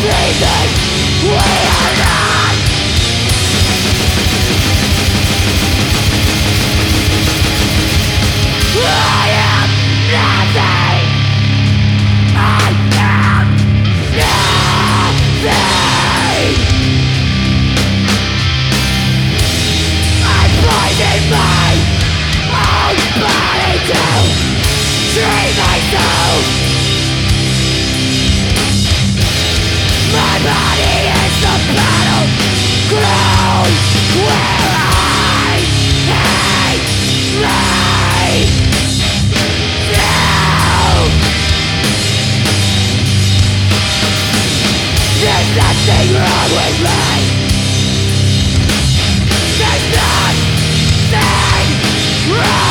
We are not. I am nothing. I am nothing. I'm finding my own body to treat myself. My body is the battleground where I hate myself. There's nothing wrong with me. There's nothing wrong.